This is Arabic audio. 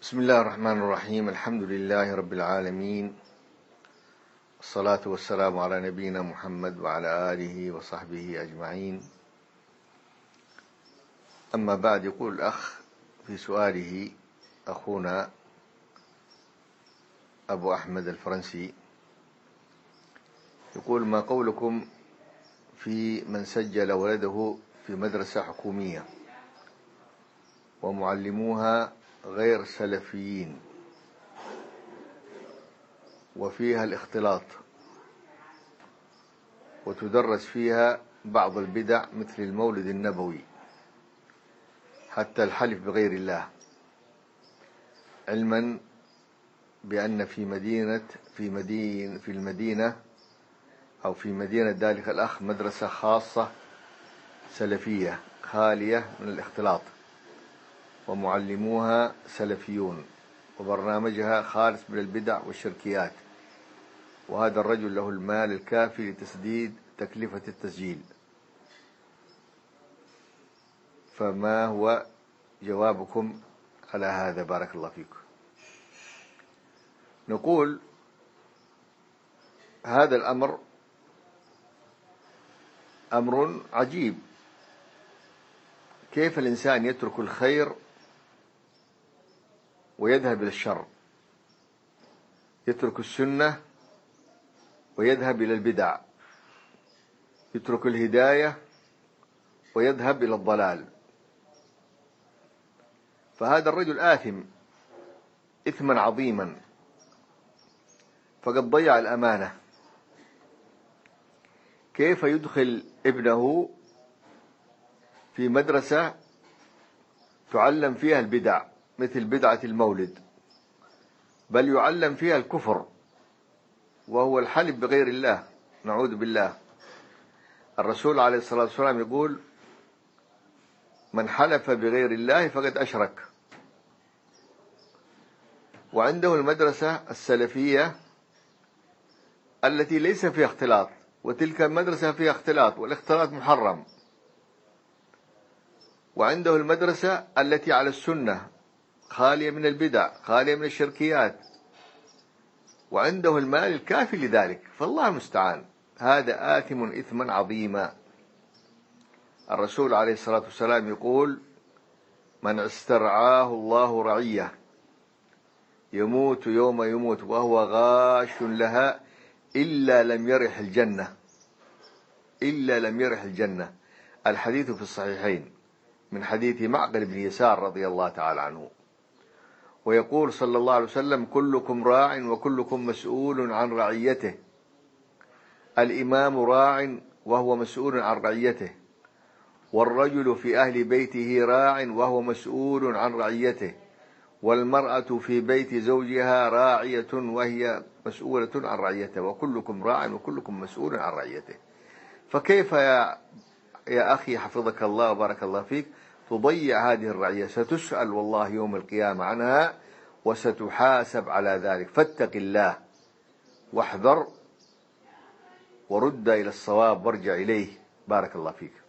بسم الله الرحمن الرحيم. الحمد لله رب العالمين، الصلاة والسلام على نبينا محمد وعلى آله وصحبه أجمعين. أما بعد، يقول الأخ في سؤاله أخونا أبو أحمد الفرنسي، يقول: ما قولكم في من سجل ولده في مدرسة حكومية ومعلموها غير سلفيين وفيها الاختلاط وتدرس فيها بعض البدع مثل المولد النبوي حتى الحلف بغير الله، علما بأن في مدينة ذلك الأخ مدرسة خاصة سلفية خالية من الاختلاط ومعلموها سلفيون وبرنامجها خالص من البدع والشركيات، وهذا الرجل له المال الكافي لتسديد تكلفة التسجيل، فما هو جوابكم على هذا؟ بارك الله فيكم. نقول: هذا الأمر أمر عجيب، كيف الإنسان يترك الخير ويذهب إلى الشر، يترك السنة ويذهب إلى البدع، يترك الهداية ويذهب إلى الضلال. فهذا الرجل آثم إثما عظيما، فقد ضيع الأمانة. كيف يدخل ابنه في مدرسة تعلم فيها البدع مثل بدعة المولد، بل يعلم فيها الكفر وهو الحلف بغير الله، نعوذ بالله. الرسول عليه الصلاة والسلام يقول: من حلف بغير الله فقد أشرك. وعنده المدرسة السلفية التي ليس فيها اختلاط، وتلك المدرسة فيها اختلاط والاختلاط محرم. وعنده المدرسة التي على السنة خالية من البدع خالية من الشركيات، وعنده المال الكافي لذلك، فالله المستعان. هذا آثم إثما عظيما. الرسول عليه الصلاة والسلام يقول: من استرعاه الله رعية يموت يوم يموت وهو غاش لها إلا لم يرح الجنة. الحديث في الصحيحين من حديث معقل بن يسار رضي الله تعالى عنه. ويقول صلى الله عليه وسلم: كلكم راع وكلكم مسؤول عن رعيته. الإمام راع وهو مسؤول عن رعيته، والرجل في أهل بيته راع وهو مسؤول عن رعيته، والمرأة في بيت زوجها راعية وهي مسؤولة عن رعيته، وكلكم راع وكلكم مسؤول عن رعيته. فكيف يا أخي حفظك الله وبارك الله فيك تضيع هذه الرعية؟ ستسأل والله يوم القيامة عنها وستحاسب على ذلك. فاتق الله واحذر ورد إلى الصواب وارجع إليه. بارك الله فيك.